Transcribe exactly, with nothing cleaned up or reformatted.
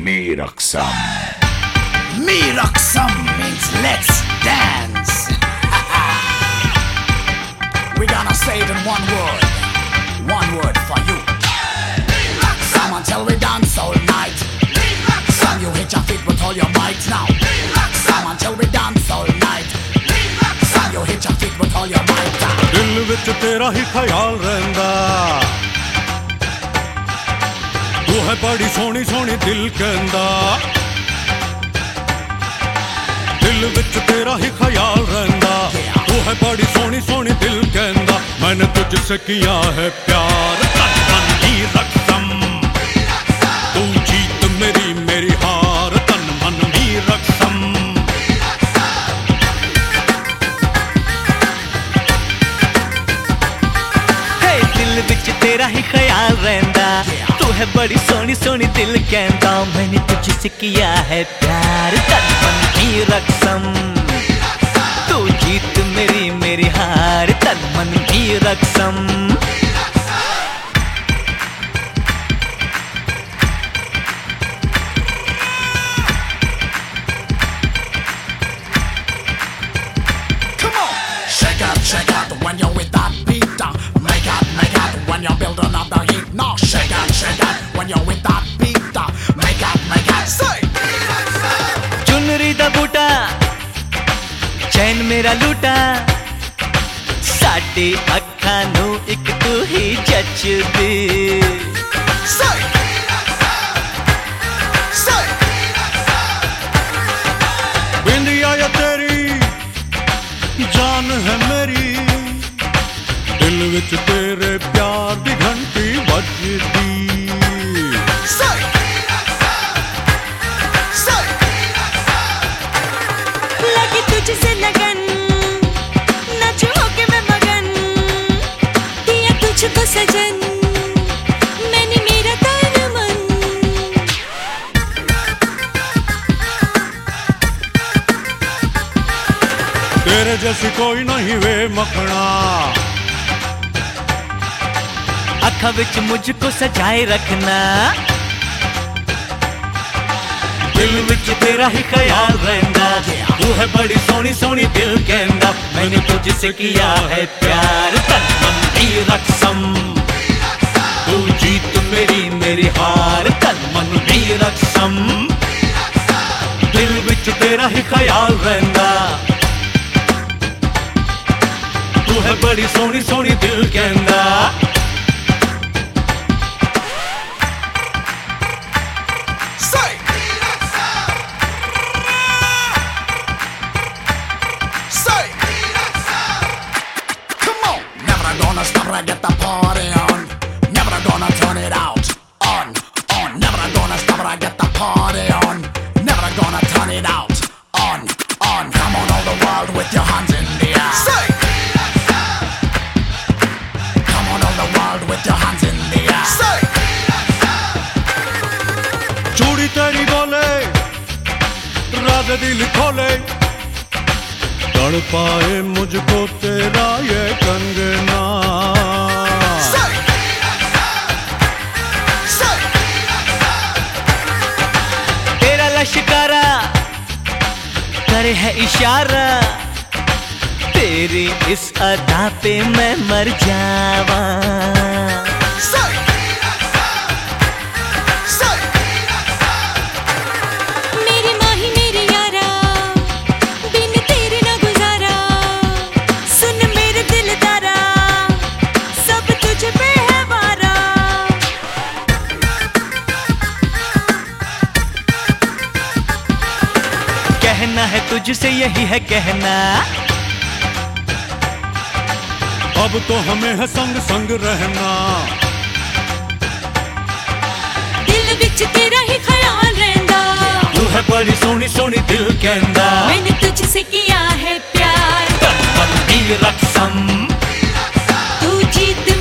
Me Raksam. Me Raksam means let's dance. We're gonna say it in one word. One word for you. Some until we dance all night. Some you hit your feet with all your might now. Some until we dance all night. Some you hit your feet with all your might now. दिल विच तेरा ही ख्याल रहंदा, तू है बड़ी सोहनी सोहनी दिल कहंदा। दिल विच तेरा ही ख्याल रहंदा, तू है बड़ी सोहनी सोहनी दिल कहंदा। मैंने तुझसे किया है प्यार, तन मन ही रक्सम। तू जीत मेरी मेरी हार, तन मन ही रक्सम। हे दिल विच तेरा ही ख्याल रहंदा, तू है बड़ी सोहनी सोहनी दिल कहंदा। मैंने तुझसे किया है प्यार, तन मन ही रक्सम। तू जीत मेरी मेरी हार, तन मन ही रक्सम। Shake out, shake out when you're with that beat. Make out, make out when you're building up the heat. No, shake out, shake out when you're with that beat. Make out, make out, say. चुनरी दा बूटा चैन मेरा लूटा, साडी अखां नू इक तू ही जचदी। Say, say. बिंदिया या तेरी जान है मेरी, दिल विच तेरे प्यार दी घंटी बजदी। Say, say. लगी तुझसे लगन, नाचू होके मैं मगन, दिया तुझको सजन, मैंने मेरा तन मन। तेरे जैसी कोई नहीं वे मखना, अखां विच मुझको सजाए रखना। दिल विच तेरा ही ख्याल रहंदा, तू है बड़ी सोहनी सोहनी दिल कहंदा। मैंने तुझसे किया है प्यार, तन मन ही रक्सम। तू जीत मेरी मेरी हार, तन मन ही रक्सम। दिल विच तेरा ही ख्याल रहंदा, तू है बड़ी सोहनी सोहनी दिल कहंदा। Say, say. Come on. Never gonna stop or get the party on. Never gonna turn it out. On, on. Never gonna stop or get the party on. Never gonna turn it out. On, on. Come on, all the world with your hands in the air. Say. Come on, all the world with your hands in the air. Say. चूड़ी तेरी बोले राज दिल खोले, तड़ पाए मुझको तेरा ये कंगना। Say. Say. तेरा लश्कारा करे है इशारा, तेरी इस अदा पे मैं मर जावा। Say. Say. मेरी माही मेरी यारा, बिन तेरे ना गुजारा। सुन मेरे दिलदारा, सब तुझ पे है वारा। कहना है तुझसे यही है कहना, अब तो हमें है संग संग रहना। दिल विच तेरा ही ख्याल रहंदा, तू है बड़ी सोहनी सोहनी दिल कहंदा। मैंने तुझसे किया है प्यार, तन मन ही रक्सम। तू जीत